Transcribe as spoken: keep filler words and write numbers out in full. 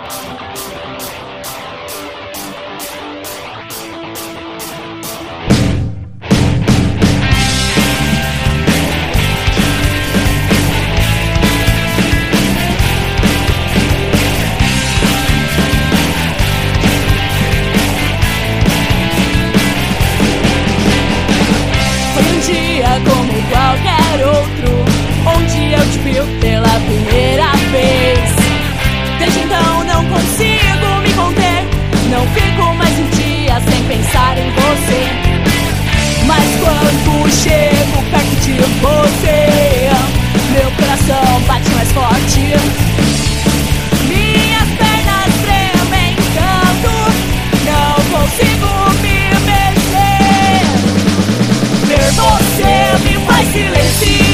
Como qualquer outro, onde eu te vi pela primeira vez. Desde então não consigo me conter, não fico mais um dia sem pensar em você. Mas quando chego perto de você, meu coração bate mais forte. Minhas pernas tremem tanto, não consigo me mexer. Ver você me faz silenciar.